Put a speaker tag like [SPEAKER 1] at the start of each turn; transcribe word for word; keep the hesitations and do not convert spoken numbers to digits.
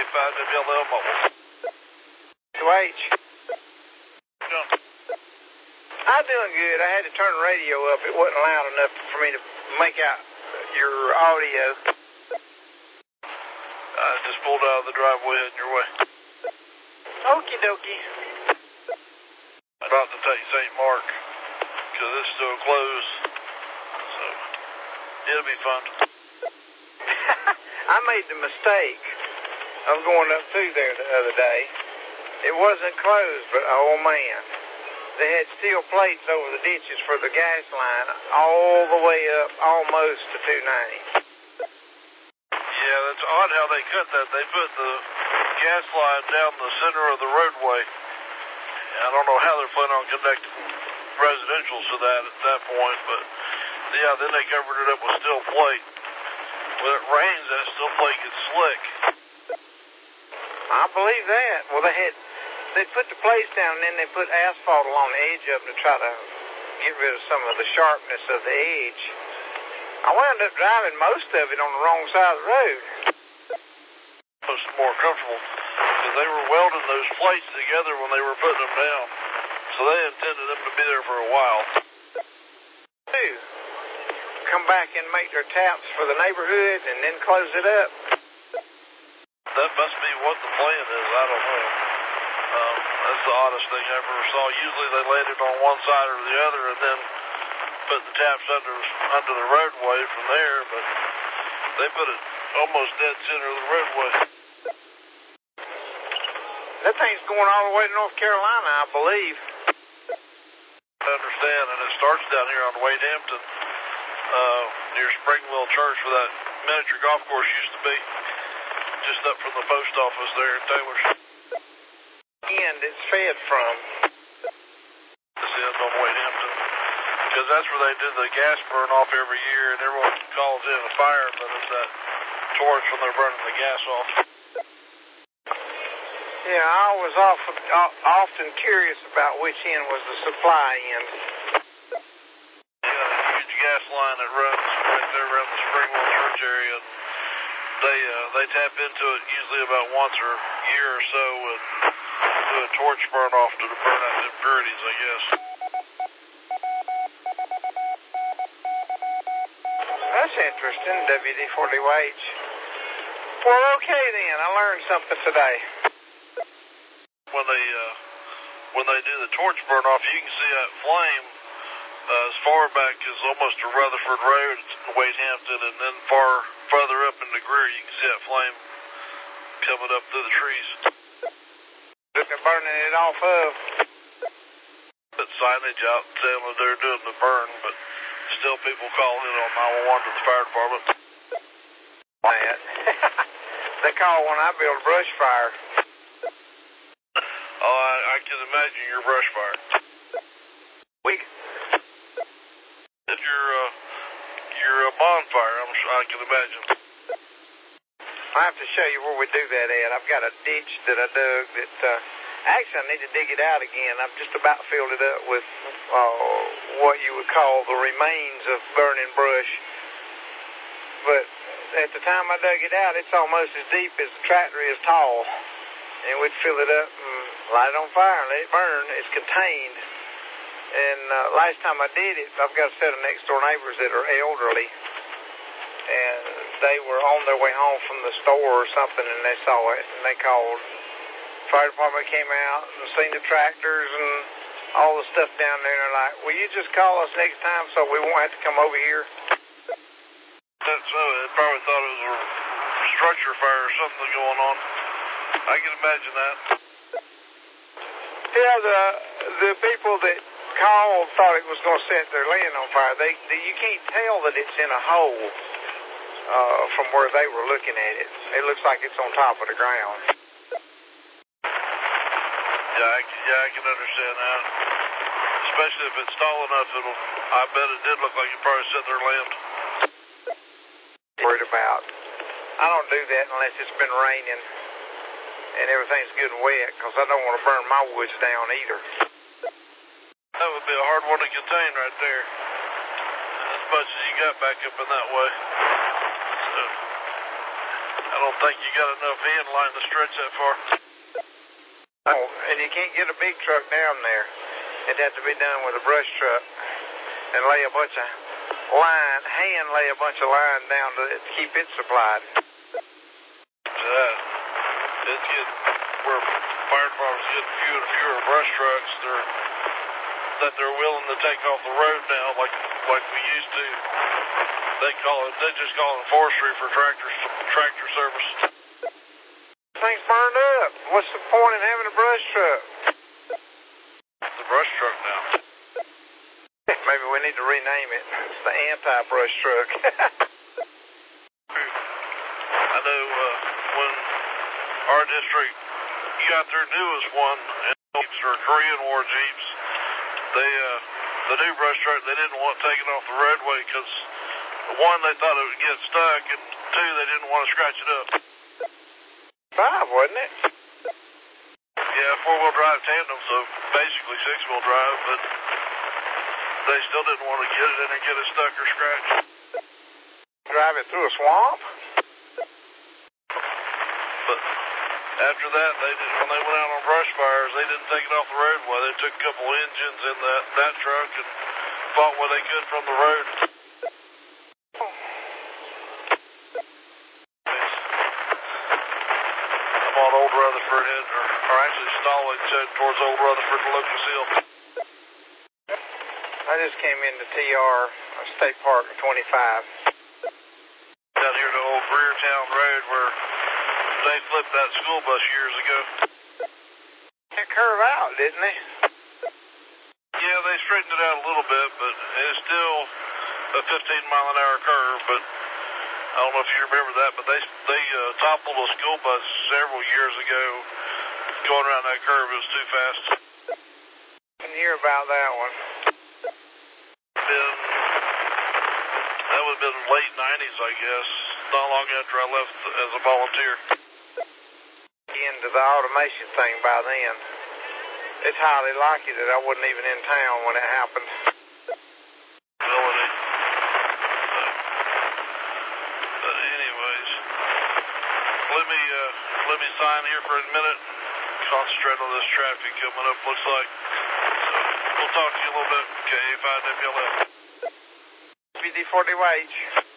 [SPEAKER 1] five W L L Mobile.
[SPEAKER 2] two H. I'm doing good. I had to turn the radio up. It wasn't loud enough for me to make out your audio.
[SPEAKER 1] I just pulled out of the driveway heading your way.
[SPEAKER 2] Okie dokie.
[SPEAKER 1] I'm about to take Saint Mark, because it's still closed. So, it'll be fun.
[SPEAKER 2] I made the mistake of going up through there the other day. It wasn't closed, but oh man. They had steel plates over the ditches for the gas line all the way up almost to two ninety.
[SPEAKER 1] Yeah, that's odd how they cut that. They put the gas line down the center of the roadway. I don't know how they're planning on connecting residentials to that at that point, but yeah, then they covered it up with steel plate. When it rains, that steel plate gets slick.
[SPEAKER 2] I believe that. Well, they had... They put the plates down, and then they put asphalt along the edge of them to try to get rid of some of the sharpness of the edge. I wound up driving most of it on the wrong side of the road.
[SPEAKER 1] It was more comfortable, because they were welding those plates together when they were putting them down. So they intended them to be there for a while.
[SPEAKER 2] Two. Come back and make their taps for the neighborhood, and then close it up.
[SPEAKER 1] That must be what the plan is. I don't know. Um, that's the oddest thing I ever saw. Usually they laid it on one side or the other and then put the taps under under the roadway from there, but they put it almost dead center of the roadway.
[SPEAKER 2] That thing's going all the way to North Carolina, I believe.
[SPEAKER 1] I understand, and it starts down here on Wade Hampton, uh, near Springville Church, where that miniature golf course used to be, just up from the post office there in Taylor's.
[SPEAKER 2] End it's fed from.
[SPEAKER 1] This ends on Wade Hampton, because that's where they do the gas burn off every year, and everyone calls in a fire, but it's that torch when they're burning the gas off.
[SPEAKER 2] Yeah, I was often, often curious about which end was the supply end.
[SPEAKER 1] Yeah, a huge gas line that runs right there around the Springville Church area. And they uh, they tap into it usually about once a year or so and do a torch burn off to burn out the impurities, I guess.
[SPEAKER 2] That's interesting, W D forty H. Well, okay then, I learned something today.
[SPEAKER 1] When they uh, when they do the torch burn off, you can see that flame uh, as far back as almost to Rutherford Road, Wade Hampton, and then far further up in the Greer, you can see that flame coming up through the trees.
[SPEAKER 2] They're burning it off of.
[SPEAKER 1] Put signage out saying that they're doing the burn, but still people call in on nine one one to the fire department.
[SPEAKER 2] Man. They call when I build a brush fire.
[SPEAKER 1] Oh, I, I can imagine your brush fire.
[SPEAKER 2] We.
[SPEAKER 1] If you're, uh, you're a bonfire, I'm sure I can imagine.
[SPEAKER 2] I have to show you where we do that at. I've got a ditch that I dug that, uh, actually I need to dig it out again. I've just about filled it up with, uh, what you would call the remains of burning brush. But at the time I dug it out, it's almost as deep as the tractor is tall. And we'd fill it up and light it on fire and let it burn. It's contained. And uh, last time I did it, I've got a set of next door neighbors that are elderly. And they were on their way home from the store or something, and they saw it, and they called. Fire department came out and seen the tractors and all the stuff down there, and they're like, will you just call us next time so we won't have to come over here?
[SPEAKER 1] That's so. They probably thought it was a structure fire or something going on. I can imagine that.
[SPEAKER 2] Yeah, the the people that called thought it was going to set their land on fire. They, they you can't tell that it's in a hole uh, from where they were looking at it. It looks like it's on top of the ground.
[SPEAKER 1] Yeah, I, yeah, I can understand that. Especially if it's tall enough, it'll. I bet it did look like it probably set their land.
[SPEAKER 2] Worried about. I don't do that unless it's been raining and everything's good and wet, because I don't want to burn my woods down either.
[SPEAKER 1] That would be a hard one to contain right there. As much as you got back up in that way. So, I don't think you got enough in line to stretch that far.
[SPEAKER 2] Oh, and you can't get a big truck down there. It'd have to be done with a brush truck and lay a bunch of line, hand lay a bunch of line down to, to keep it supplied.
[SPEAKER 1] That, it's getting, where fire departments getting fewer and fewer brush trucks they're, that they're willing to take off the road now like like we used to. They call it, they just call it forestry for tractors, tractor service.
[SPEAKER 2] Thing's burned up. What's the point in having a brush truck?
[SPEAKER 1] The brush truck now.
[SPEAKER 2] Maybe we need to rename it. It's the anti-brush truck.
[SPEAKER 1] I know uh, when our district got their newest one, Jeeps or Korean War Jeeps, they uh, the new brush truck they didn't want taken off the roadway because one, they thought it would get stuck, and two, they didn't want to scratch it up.
[SPEAKER 2] Five, wasn't it?
[SPEAKER 1] Yeah, four-wheel drive tandem, so basically six-wheel drive, but they still didn't want to get it in and get it stuck or scratched.
[SPEAKER 2] Drive it through a swamp?
[SPEAKER 1] But after that, they did, when they went out on brush fires, they didn't take it off the roadway. They took a couple engines in that, that truck and fought what they could from the road. I'm on Old Rutherford, head, or, or actually Stallings, head towards Old Rutherford to Lucas Hill.
[SPEAKER 2] I just came into T R State Park at twenty-five.
[SPEAKER 1] Down here to Old Greertown Road where they flipped that school bus years ago.
[SPEAKER 2] They curve out, didn't they?
[SPEAKER 1] Yeah, they straightened it out a little bit, but it's still a fifteen mile an hour curve. But I don't know if you remember that, but they they uh, toppled a school bus several years ago going around that curve. It was too fast.
[SPEAKER 2] Didn't hear about that one.
[SPEAKER 1] Been, that would have been late nineties, I guess. Not long after I left as a volunteer.
[SPEAKER 2] Into the automation thing by then. It's highly likely that I wasn't even in town when it happened.
[SPEAKER 1] Ability. But, but anyways, let me uh, let me sign here for a minute. Concentrate on this traffic coming up. Looks like. So we'll talk to you a little bit. K A five W L F.
[SPEAKER 2] B D forty H.